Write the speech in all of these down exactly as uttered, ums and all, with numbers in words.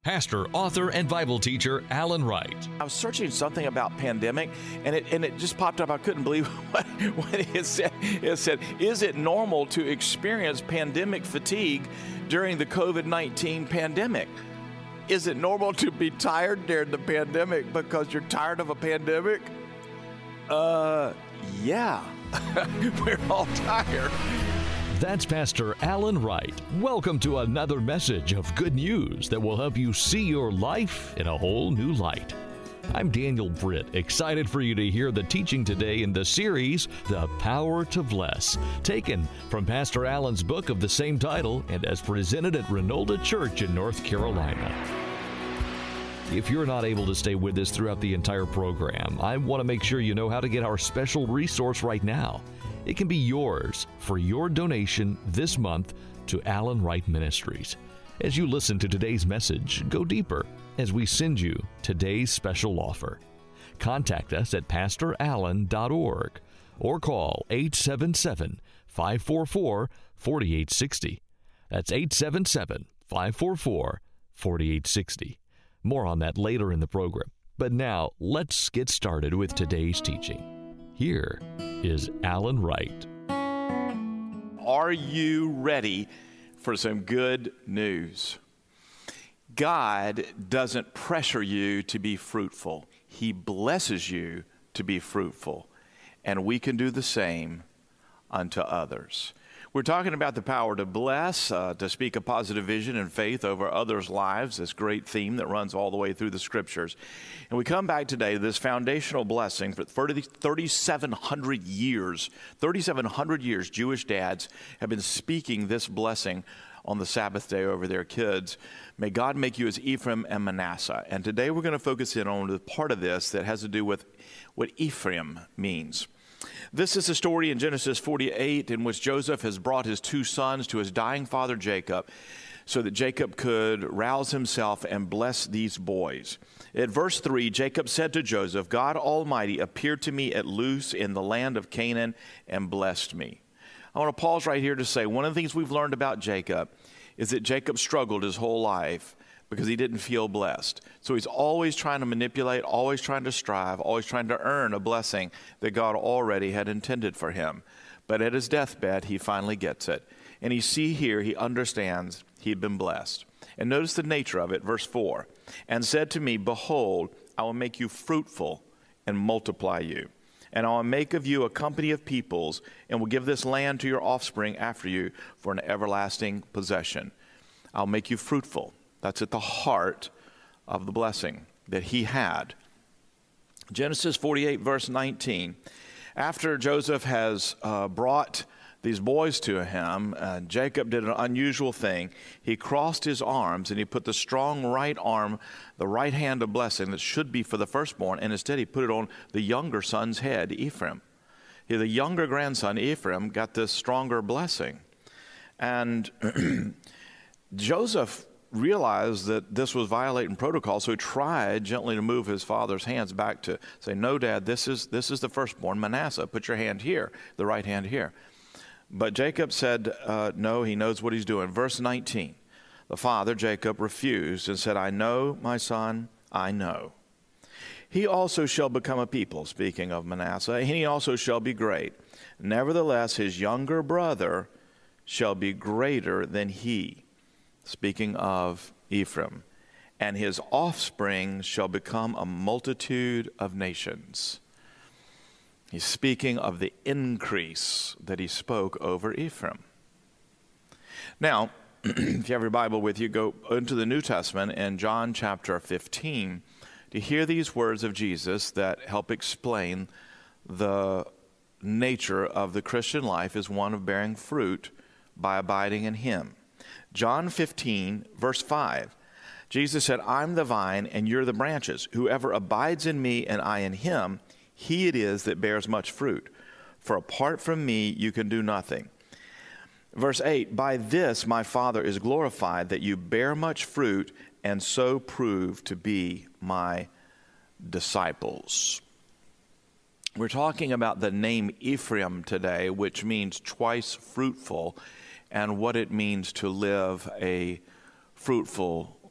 Pastor, author, and Bible teacher Alan Wright. I was searching something about pandemic, and it and it just popped up. I couldn't believe what, what it said. It said, is it normal to experience pandemic fatigue during the COVID nineteen pandemic? Is it normal to be tired during the pandemic because you're tired of a pandemic? Uh, yeah. We're all tired. That's Pastor Alan Wright. Welcome to another message of good news that will help you see your life in a whole new light. I'm Daniel Britt, excited for you to hear the teaching today in the series, The Power to Bless, taken from Pastor Alan's book of the same title and as presented at Renolda Church in North Carolina. If you're not able to stay with us throughout the entire program, I want to make sure you know how to get our special resource right now. It can be yours for your donation this month to Alan Wright Ministries. As you listen to today's message, go deeper as we send you today's special offer. Contact us at pastor allen dot org or call eight seven seven, five four four, four eight six zero. That's eight seven seven, five four four, four eight six zero. More on that later in the program. But now, let's get started with today's teaching. Here is Alan Wright. Are you ready for some good news? God doesn't pressure you to be fruitful. He blesses you to be fruitful. And we can do the same unto others. We're talking about the power to bless, uh, to speak a positive vision and faith over others' lives, this great theme that runs all the way through the Scriptures. And we come back today to this foundational blessing for thirty-seven hundred years. thirty-seven hundred years, Jewish dads have been speaking this blessing on the Sabbath day over their kids. May God make you as Ephraim and Manasseh. And today we're going to focus in on the part of this that has to do with what Ephraim means. This is a story in Genesis forty-eight in which Joseph has brought his two sons to his dying father Jacob so that Jacob could rouse himself and bless these boys. At verse three, Jacob said to Joseph, God Almighty appeared to me at Luz in the land of Canaan and blessed me. I want to pause right here to say one of the things we've learned about Jacob is that Jacob struggled his whole life because he didn't feel blessed. So he's always trying to manipulate, always trying to strive, always trying to earn a blessing that God already had intended for him. But at his deathbed, he finally gets it. And you see here, he understands he'd been blessed. And notice the nature of it, verse four. And said to me, behold, I will make you fruitful and multiply you. And I will make of you a company of peoples, and will give this land to your offspring after you for an everlasting possession. I'll make you fruitful. That's at the heart of the blessing that he had. Genesis forty-eight, verse nineteen. After Joseph has uh, brought these boys to him, uh, Jacob did an unusual thing. He crossed his arms and he put the strong right arm, the right hand of blessing that should be for the firstborn, and instead he put it on the younger son's head, Ephraim. He, the younger grandson, Ephraim, got this stronger blessing. And Joseph realized that this was violating protocol, so he tried gently to move his father's hands back to say, no, Dad, this is this is the firstborn, Manasseh. Put your hand here, the right hand here. But Jacob said, uh, no, he knows what he's doing. Verse nineteen, the father, Jacob, refused and said, I know, my son, I know. He also shall become a people, speaking of Manasseh, and he also shall be great. Nevertheless, his younger brother shall be greater than he, speaking of Ephraim, and his offspring shall become a multitude of nations. He's speaking of the increase that he spoke over Ephraim. Now, if you have your Bible with you, go into the New Testament in John chapter fifteen to hear these words of Jesus that help explain the nature of the Christian life as one of bearing fruit by abiding in him. John fifteen, verse five, Jesus said, I'm the vine and you're the branches. Whoever abides in me and I in him, he it is that bears much fruit. For apart from me, you can do nothing. Verse eight, by this my Father is glorified, that you bear much fruit and so prove to be my disciples. We're talking about the name Ephraim today, which means twice fruitful, and what it means to live a fruitful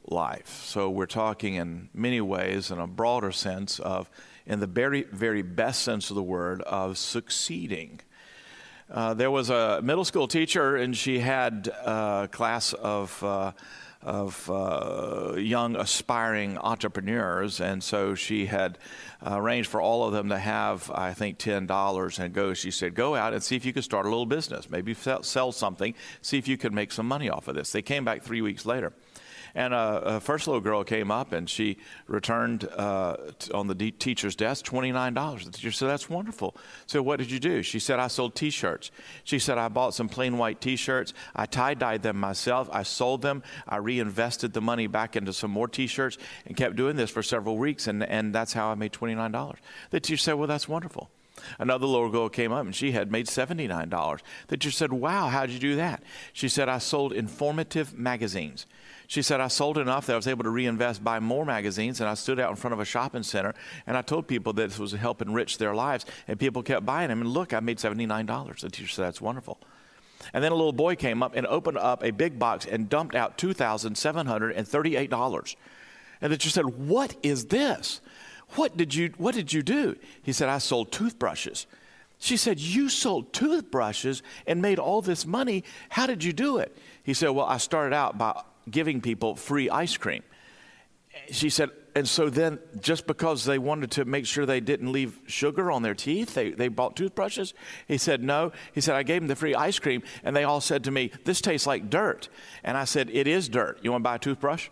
life. So we're talking in many ways, in a broader sense of, in the very, very best sense of the word, of succeeding. Uh, there was a middle school teacher, and she had a class of uh, of uh, young aspiring entrepreneurs, and so she had uh, arranged for all of them to have, I think, ten dollars, and go. She said, "Go out and see if you could start a little business. Maybe sell, sell something. See if you could make some money off of this." They came back three weeks later. And a, a first little girl came up, and she returned uh, t- on the de- teacher's desk twenty-nine dollars. The teacher said, "That's wonderful." So what did you do? She said, "I sold T-shirts." She said, "I bought some plain white T-shirts. I tie-dyed them myself. I sold them. I reinvested the money back into some more T-shirts and kept doing this for several weeks, and, and that's how I made twenty-nine dollars. The teacher said, "Well, that's wonderful." Another little girl came up, and she had made seventy-nine dollars. The teacher said, "Wow, how'd you do that?" She said, "I sold informative magazines." She said, "I sold enough that I was able to reinvest, buy more magazines, and I stood out in front of a shopping center, and I told people that this was to help enrich their lives, and people kept buying them, and look, I made seventy-nine dollars. The teacher said, "That's wonderful." And then a little boy came up and opened up a big box and dumped out two thousand seven hundred thirty-eight dollars. And the teacher said, "What is this? What did you, what did you do?" He said, "I sold toothbrushes." She said, "You sold toothbrushes and made all this money. How did you do it?" He said, "Well, I started out by giving people free ice cream." She said, "And so then just because they wanted to make sure they didn't leave sugar on their teeth, they, they bought toothbrushes?" He said, "No." He said, "I gave them the free ice cream, and they all said to me, 'This tastes like dirt.' And I said, 'It is dirt. You want to buy a toothbrush?'"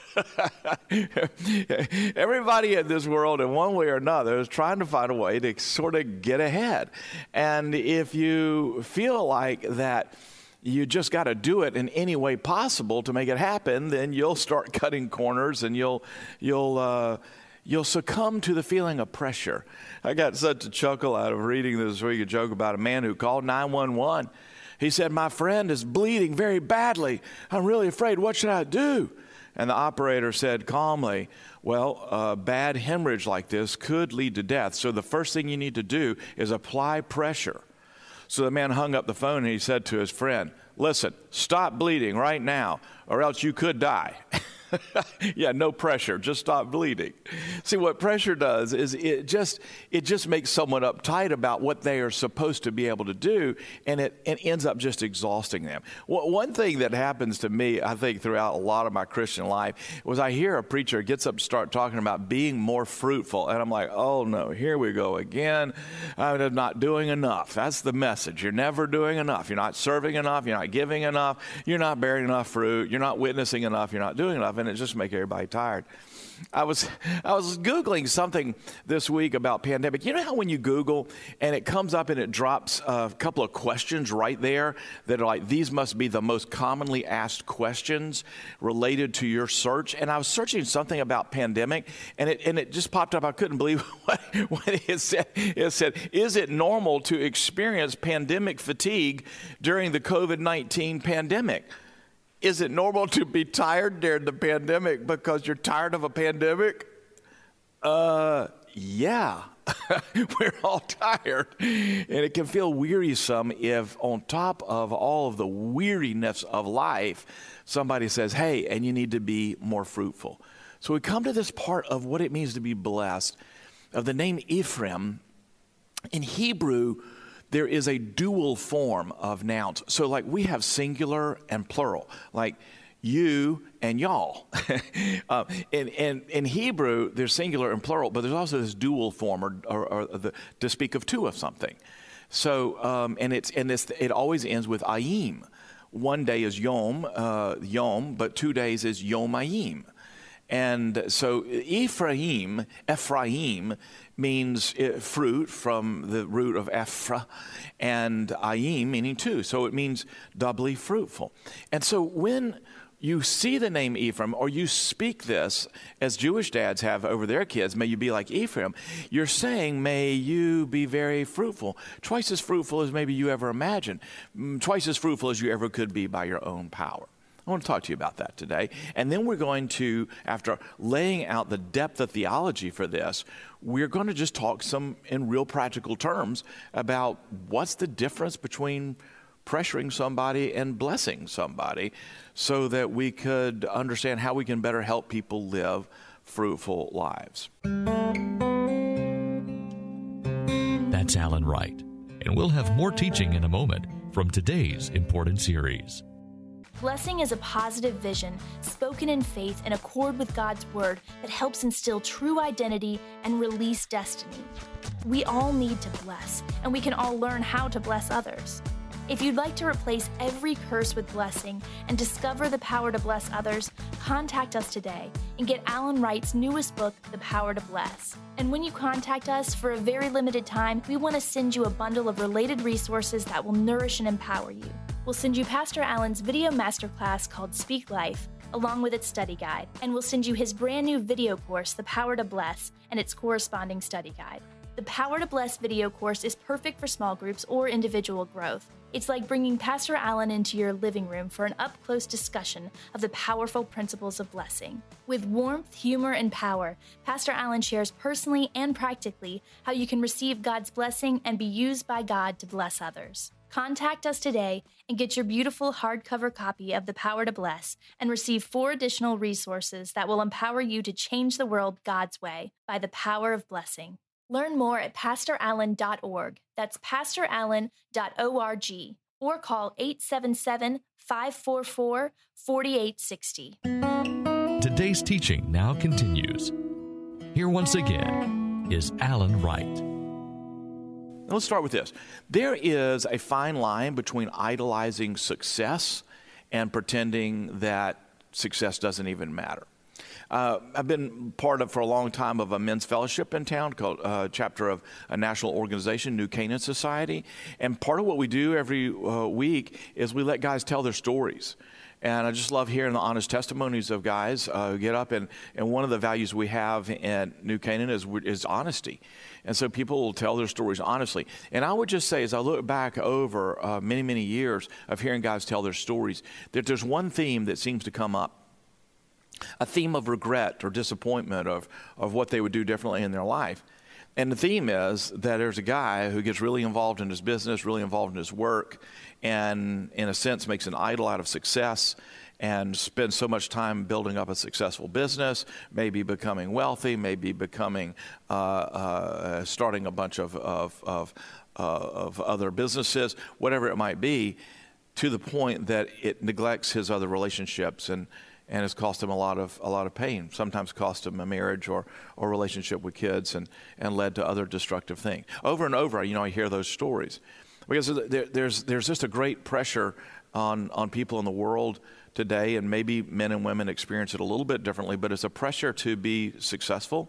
Everybody in this world, in one way or another, is trying to find a way to sort of get ahead. And if you feel like that you just got to do it in any way possible to make it happen, then you'll start cutting corners, and you'll you'll uh, you'll succumb to the feeling of pressure. I got such a chuckle out of reading this week, a joke about a man who called nine one one. He said, "My friend is bleeding very badly. I'm really afraid. What should I do?" And the operator said calmly, "Well, a bad hemorrhage like this could lead to death. So the first thing you need to do is apply pressure." So the man hung up the phone, and he said to his friend, "Listen, stop bleeding right now, or else you could die." Yeah, no pressure, just stop bleeding. See, what pressure does is it just it just makes someone uptight about what they are supposed to be able to do, and it, it ends up just exhausting them. Well, one thing that happens to me, I think, throughout a lot of my Christian life was I hear a preacher gets up and start talking about being more fruitful, and I'm like, oh no, here we go again. I'm not doing enough. That's the message. You're never doing enough. You're not serving enough. You're not giving enough. You're not bearing enough fruit. You're not witnessing enough. You're not doing enough. And it just makes everybody tired. I was I was Googling something this week about pandemic. You know how when you Google and it comes up and it drops a couple of questions right there that are like, these must be the most commonly asked questions related to your search? And I was searching something about pandemic, and it and it just popped up. I couldn't believe what, what it said. It said, "Is it normal to experience pandemic fatigue during the covid nineteen pandemic?" Is it normal to be tired during the pandemic because you're tired of a pandemic? Uh, yeah, we're all tired. And it can feel wearisome if on top of all of the weariness of life, somebody says, "Hey, and you need to be more fruitful." So we come to this part of what it means to be blessed, of the name Ephraim. In Hebrew, there is a dual form of nouns. So like we have singular and plural, like you and y'all. uh, in, in, in Hebrew, there's singular and plural, but there's also this dual form, or, or, or the, to speak of two of something. So, um, and it's and it's, it always ends with ayim. One day is yom, uh, yom, but two days is yomayim. And so Ephraim, Ephraim means fruit from the root of Ephra, and Ayim meaning two. So it means doubly fruitful. And so when you see the name Ephraim, or you speak this as Jewish dads have over their kids, may you be like Ephraim, you're saying, may you be very fruitful, twice as fruitful as maybe you ever imagined, twice as fruitful as you ever could be by your own power. I want to talk to you about that today. And then we're going to, after laying out the depth of theology for this, we're going to just talk some in real practical terms about what's the difference between pressuring somebody and blessing somebody so that we could understand how we can better help people live fruitful lives. That's Alan Wright, and we'll have more teaching in a moment from today's important series. Blessing is a positive vision spoken in faith in accord with God's Word that helps instill true identity and release destiny. We all need to bless, and we can all learn how to bless others. If you'd like to replace every curse with blessing and discover the power to bless others, contact us today and get Alan Wright's newest book, The Power to Bless. And when you contact us for a very limited time, we want to send you a bundle of related resources that will nourish and empower you. We'll send you Pastor Alan's video masterclass called Speak Life, along with its study guide, and we'll send you his brand new video course, The Power to Bless, and its corresponding study guide. The Power to Bless video course is perfect for small groups or individual growth. It's like bringing Pastor Alan into your living room for an up-close discussion of the powerful principles of blessing. With warmth, humor, and power, Pastor Alan shares personally and practically how you can receive God's blessing and be used by God to bless others. Contact us today and get your beautiful hardcover copy of The Power to Bless and receive four additional resources that will empower you to change the world God's way by the power of blessing. Learn more at pastor allen dot org. That's pastor allen dot org. Or call eight seven seven, five four four, four eight six zero. Today's teaching now continues. Here once again is Alan Wright. Now let's start with this. There is a fine line between idolizing success and pretending that success doesn't even matter. Uh, I've been part of, for a long time, of a men's fellowship in town called uh, chapter of a national organization, New Canaan Society. And part of what we do every uh, week is we let guys tell their stories. And I just love hearing the honest testimonies of guys uh, who get up. And, and one of the values we have in New Canaan is, is honesty. And so people will tell their stories honestly. And I would just say, as I look back over uh, many, many years of hearing guys tell their stories, that there's one theme that seems to come up. A theme of regret or disappointment of, of what they would do differently in their life. And the theme is that there's a guy who gets really involved in his business, really involved in his work, and in a sense makes an idol out of success and spends so much time building up a successful business, maybe becoming wealthy, maybe becoming, uh, uh, starting a bunch of, of, of, uh, of other businesses, whatever it might be, to the point that it neglects his other relationships and And it's cost him a lot of a lot of pain. Sometimes cost him a marriage or or relationship with kids, and and led to other destructive things. Over and over, you know, I hear those stories because there, there's there's just a great pressure on on people in the world today, and maybe men and women experience it a little bit differently. But it's a pressure to be successful.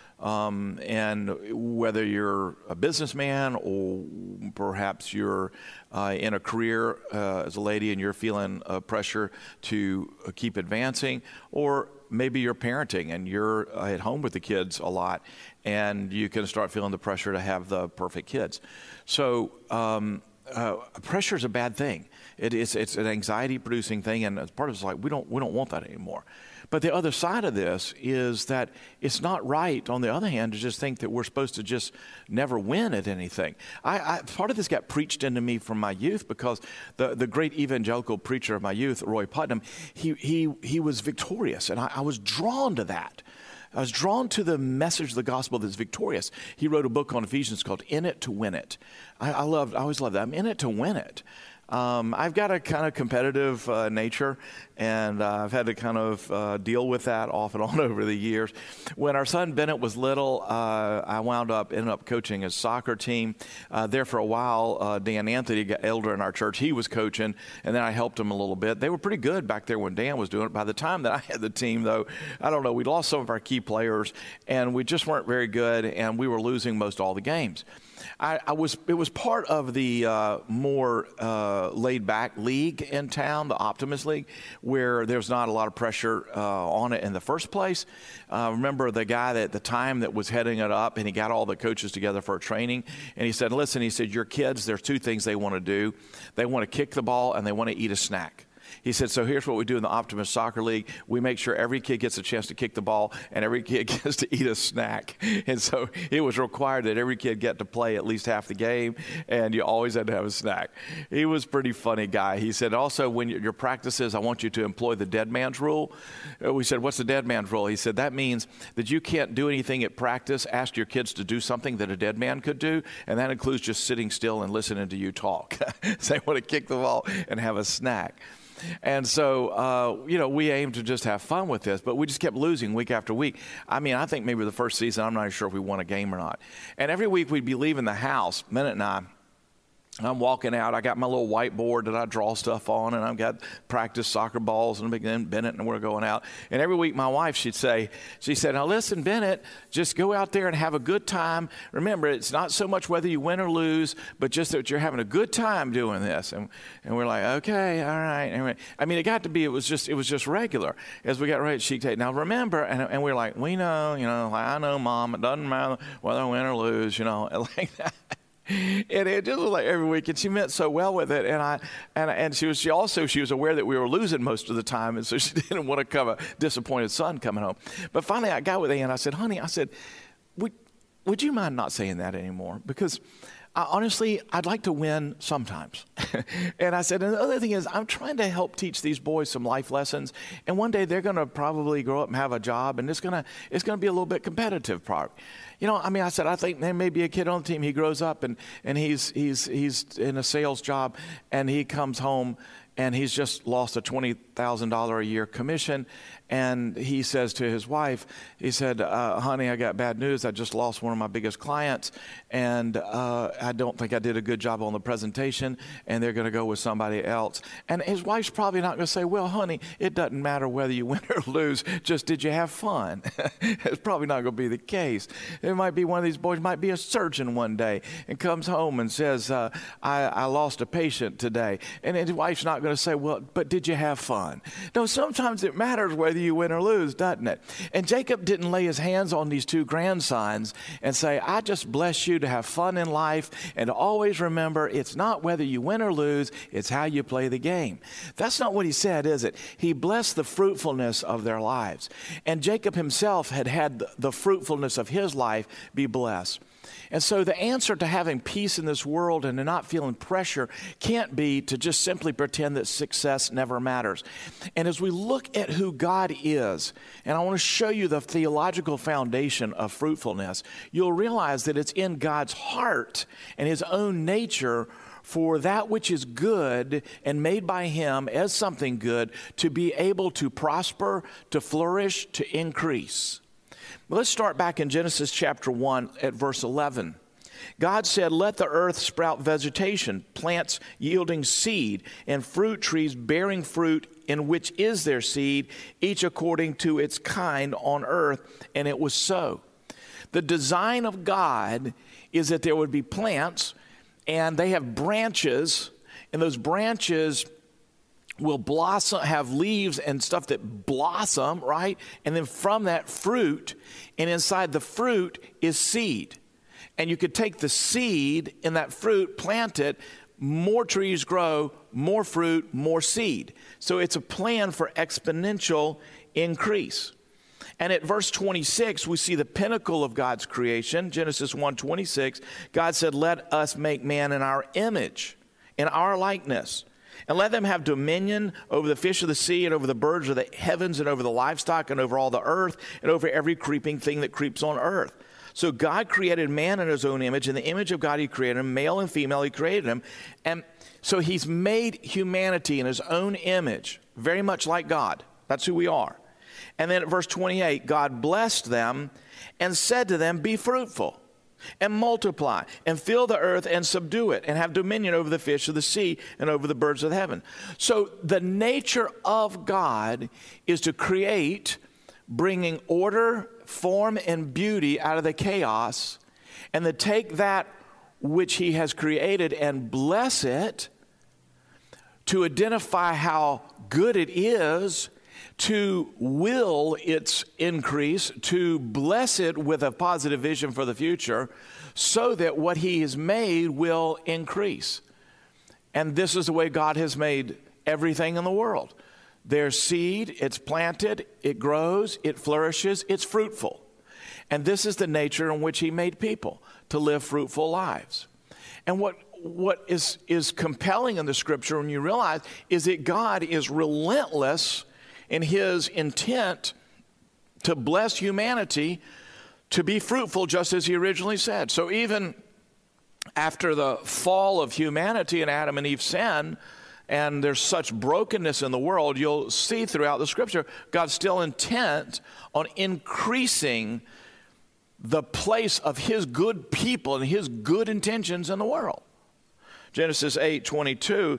Um, and whether you're a businessman or perhaps you're uh, in a career uh, as a lady and you're feeling uh, pressure to uh, keep advancing, or maybe you're parenting and you're uh, at home with the kids a lot and you can start feeling the pressure to have the perfect kids. So um, uh, pressure is a bad thing. It is, it's an anxiety-producing thing, and part of it's like we don't we don't want that anymore. But the other side of this is that it's not right, on the other hand, to just think that we're supposed to just never win at anything. I, I, part of this got preached into me from my youth because the, the great evangelical preacher of my youth, Roy Putnam, he he he was victorious, and I, I was drawn to that. I was drawn to the message of the gospel that's victorious. He wrote a book on Ephesians called In It to Win It. I, I loved, I always loved that. I'm in it to win it. Um, I've got a kind of competitive uh, nature, and uh, I've had to kind of uh, deal with that off and on over the years. When our son Bennett was little, uh, I wound up, ended up coaching his soccer team. Uh, there for a while, uh, Dan Anthony, got elder in our church, he was coaching, and then I helped him a little bit. They were pretty good back there when Dan was doing it. By the time that I had the team, though, I don't know, we lost some of our key players, and we just weren't very good, and we were losing most all the games. I, I was. It was part of the uh, more uh, laid-back league in town, the Optimist League, where there's not a lot of pressure uh, on it in the first place. I uh, remember the guy that at the time that was heading it up, and he got all the coaches together for a training, and he said, listen, he said, your kids, there's two things they want to do. They want to kick the ball, and they want to eat a snack. He said, so here's what we do in the Optimus Soccer League. We make sure every kid gets a chance to kick the ball and every kid gets to eat a snack. And so it was required that every kid get to play at least half the game, and you always had to have a snack. He was a pretty funny guy. He said, also, when your practices, I want you to employ the dead man's rule. We said, what's the dead man's rule? He said, that means that you can't do anything at practice. Ask your kids to do something that a dead man could do, and that includes just sitting still and listening to you talk. They want to kick the ball and have a snack. And so, uh, you know, we aimed to just have fun with this, but we just kept losing week after week. I mean, I think maybe the first season, I'm not even sure if we won a game or not. And every week we'd be leaving the house, Minute and I, I'm walking out. I got my little whiteboard that I draw stuff on, and I've got practice soccer balls, and then Bennett and we're going out. And every week my wife, she'd say, she said, now listen, Bennett, just go out there and have a good time. Remember, it's not so much whether you win or lose, but just that you're having a good time doing this. And, and we're like, okay, all right. Anyway, I mean, it got to be, it was just, it was just regular. As we got ready, she'd say, now remember, and, and we're like, we know, you know, I know, Mom, it doesn't matter whether I win or lose, you know, like that. And it just was like every week, and she meant so well with it. And I, and and she was, she also she was aware that we were losing most of the time, and so she didn't want to come a disappointed son coming home. But finally, I got with Ann. I said, "Honey," I said, "Would would you mind not saying that anymore? Because I, honestly, I'd like to win sometimes." And I said, and the other thing is, I'm trying to help teach these boys some life lessons, and one day they're going to probably grow up and have a job, and it's gonna it's gonna be a little bit competitive, probably. You know, I mean, I said, I think there may be a kid on the team. He grows up and, and he's he's he's in a sales job, and he comes home and he's just lost a twenty thousand dollars a year commission. And he says to his wife, he said, uh, honey, I got bad news. I just lost one of my biggest clients, and uh, I don't think I did a good job on the presentation, and they're going to go with somebody else. And his wife's probably not going to say, well, honey, it doesn't matter whether you win or lose, just did you have fun? It's probably not going to be the case. It might be one of these boys, might be a surgeon one day, and comes home and says, uh, I, I lost a patient today. And his wife's not going to say, well, but did you have fun? No, sometimes it matters whether you win or lose, doesn't it? And Jacob didn't lay his hands on these two grandsons and say, I just bless you to have fun in life, and to always remember it's not whether you win or lose, it's how you play the game. That's not what he said, is it? He blessed the fruitfulness of their lives. And Jacob himself had had the fruitfulness of his life be blessed. And so the answer to having peace in this world and to not feeling pressure can't be to just simply pretend that success never matters. And as we look at who God is, and I want to show you the theological foundation of fruitfulness, you'll realize that it's in God's heart and his own nature for that which is good and made by him as something good to be able to prosper, to flourish, to increase. Let's start back in Genesis chapter one at verse eleven. God said, let the earth sprout vegetation, plants yielding seed, and fruit trees bearing fruit in which is their seed, each according to its kind on earth. And it was so. The design of God is that there would be plants, and they have branches, and those branches will blossom, have leaves and stuff that blossom, right? And then from that fruit, and inside the fruit is seed. And you could take the seed in that fruit, plant it, more trees grow, more fruit, more seed. So it's a plan for exponential increase. And at verse twenty-six, we see the pinnacle of God's creation, Genesis one twenty-six. God said, let us make man in our image, in our likeness. And let them have dominion over the fish of the sea and over the birds of the heavens and over the livestock and over all the earth and over every creeping thing that creeps on earth. So God created man in his own image. In the image of God he created him, male and female he created him. And so he's made humanity in his own image, very much like God. That's who we are. And then at verse twenty-eight, God blessed them and said to them, be fruitful and multiply and fill the earth and subdue it and have dominion over the fish of the sea and over the birds of the heaven. So the nature of God is to create, bringing order, form, and beauty out of the chaos, and to take that which he has created and bless it, to identify how good it is, to will its increase, to bless it with a positive vision for the future, so that what he has made will increase. And this is the way God has made everything in the world. There's seed, it's planted, it grows, it flourishes, it's fruitful. And this is the nature in which he made people, to live fruitful lives. And what what is, is compelling in the scripture, when you realize, is that God is relentless in his intent to bless humanity to be fruitful, just as he originally said. So even after the fall of humanity and Adam and Eve's sin, and there's such brokenness in the world, you'll see throughout the scripture, God's still intent on increasing the place of his good people and his good intentions in the world. Genesis eight twenty-two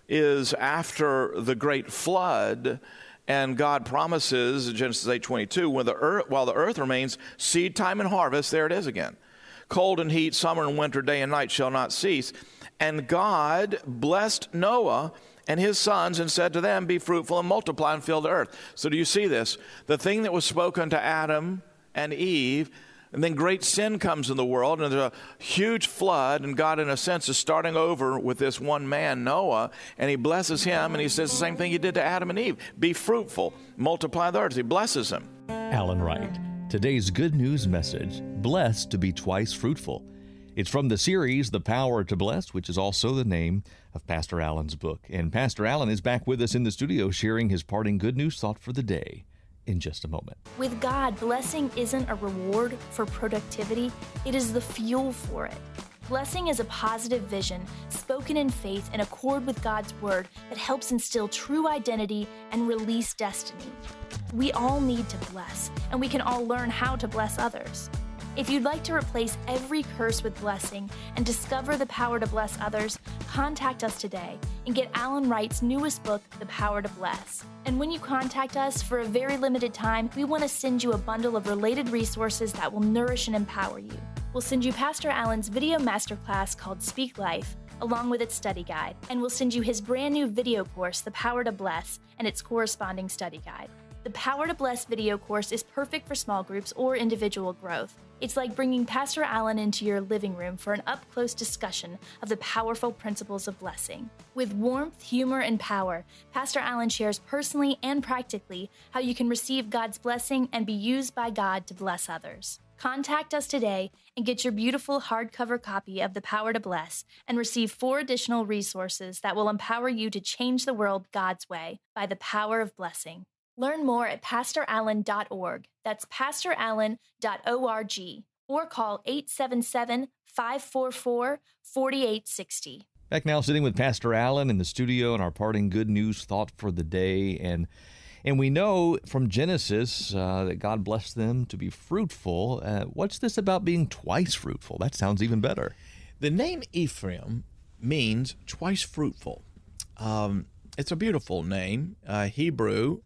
is after the great flood, and God promises, Genesis eight twenty-two, when the earth, while the earth remains, seed time and harvest, there it is again. Cold and heat, summer and winter, day and night shall not cease. And God blessed Noah and his sons and said to them, be fruitful and multiply and fill the earth. So do you see this? The thing that was spoken to Adam and Eve, and then great sin comes in the world, and there's a huge flood, and God, in a sense, is starting over with this one man, Noah, and he blesses him, and he says the same thing he did to Adam and Eve. Be fruitful, multiply the earth. He blesses him. Alan Wright. Today's good news message, blessed to be twice fruitful. It's from the series, The Power to Bless, which is also the name of Pastor Alan's book. And Pastor Alan is back with us in the studio, sharing his parting good news thought for the day in just a moment. With God, blessing isn't a reward for productivity, it is the fuel for it. Blessing is a positive vision spoken in faith in accord with God's word that helps instill true identity and release destiny. We all need to bless, and we can all learn how to bless others. If you'd like to replace every curse with blessing and discover the power to bless others, contact us today and get Alan Wright's newest book, The Power to Bless. And when you contact us for a very limited time, we want to send you a bundle of related resources that will nourish and empower you. We'll send you Pastor Alan's video masterclass called Speak Life, along with its study guide, and we'll send you his brand new video course, The Power to Bless, and its corresponding study guide. The Power to Bless video course is perfect for small groups or individual growth. It's like bringing Pastor Alan into your living room for an up-close discussion of the powerful principles of blessing. With warmth, humor, and power, Pastor Alan shares personally and practically how you can receive God's blessing and be used by God to bless others. Contact us today and get your beautiful hardcover copy of The Power to Bless and receive four additional resources that will empower you to change the world God's way by the power of blessing. Learn more at pastor allen dot org. That's pastor allen dot org. Or call eight seven seven, five four four, four eight six zero. Back now sitting with Pastor Alan in the studio and our parting good news thought for the day. And and we know from Genesis uh, that God blessed them to be fruitful. Uh, what's this about being twice fruitful? That sounds even better. The name Ephraim means twice fruitful. Um, it's a beautiful name. Uh, Hebrew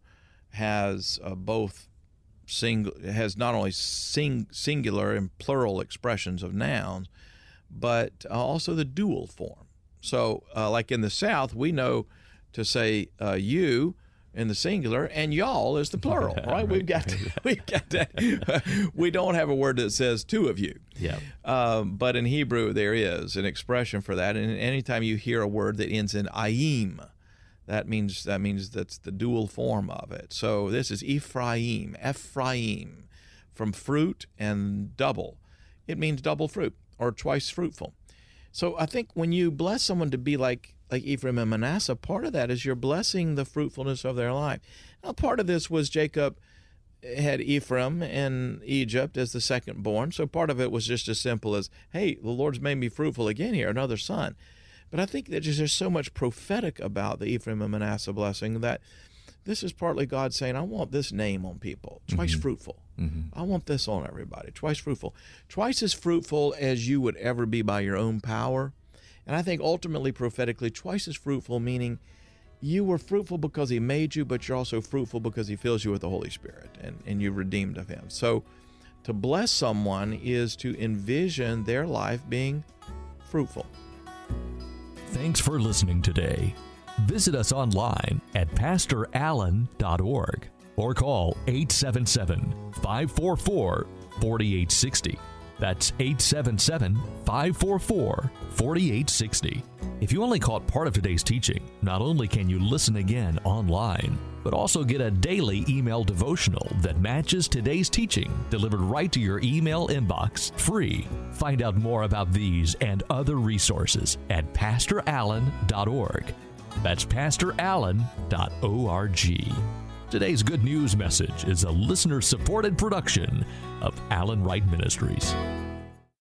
has uh, both sing has not only sing, singular and plural expressions of nouns, but uh, also the dual form. So, uh, like in the South, we know to say uh, you in the singular and y'all is the plural, right? right? We've got we've got that. We don't have a word that says two of you. Yeah. Um, but in Hebrew, there is an expression for that, and anytime you hear a word that ends in ayim, That means that means that's the dual form of it. So this is Ephraim, Ephraim, from fruit and double. It means double fruit or twice fruitful. So I think when you bless someone to be like like Ephraim and Manasseh, part of that is you're blessing the fruitfulness of their life. Now, part of this was Jacob had Ephraim in Egypt as the second born. So part of it was just as simple as, hey, the Lord's made me fruitful again here, another son. But I think that just there's so much prophetic about the Ephraim and Manasseh blessing that this is partly God saying, I want this name on people, twice mm-hmm. fruitful. Mm-hmm. I want this on everybody, twice fruitful. Twice as fruitful as you would ever be by your own power. And I think ultimately, prophetically, twice as fruitful, meaning you were fruitful because he made you, but you're also fruitful because he fills you with the Holy Spirit and, and you're redeemed of him. So to bless someone is to envision their life being fruitful. Thanks for listening today. Visit us online at pastor allen dot org or call eight seven seven, five four four, four eight six zero. That's eight seven seven, five four four, four eight six zero. If you only caught part of today's teaching, not only can you listen again online, but also get a daily email devotional that matches today's teaching delivered right to your email inbox free. Find out more about these and other resources at pastor allen dot org. That's pastor allen dot org. Today's Good News message is a listener-supported production of Allen Wright Ministries.